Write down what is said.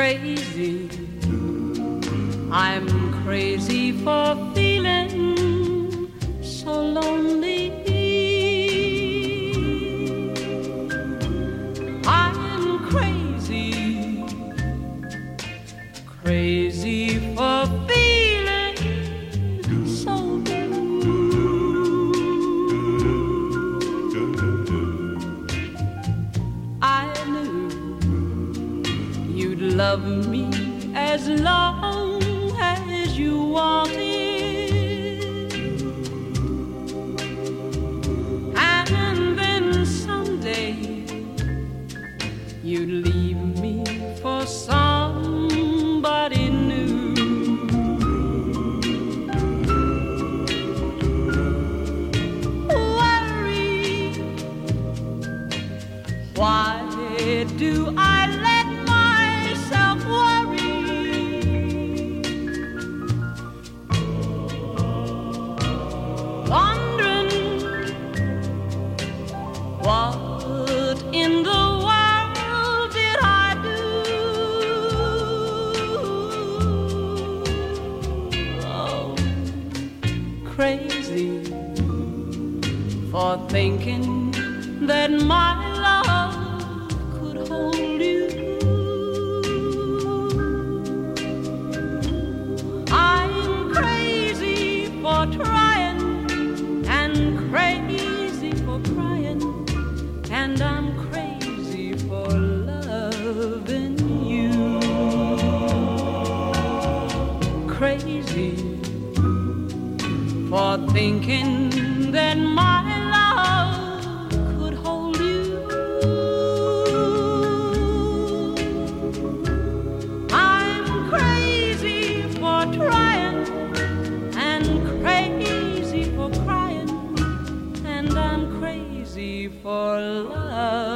crazy. I'm crazy for feeling so lonely. I'm crazy, crazy for feeling so blue. I knew you'd love me as long as you wanted, and then someday you'd leave me for somebody new. Worry, why do I let myself worry? Wondering what in the world did I do? Oh, crazy for thinking that my love could hold you. I'm crazy for trying and crazy for crying, and I'm crazy for loving you. Crazy for thinking that my love could hold you. I'm crazy for trying and crazy for crying, and I'm crazy for love.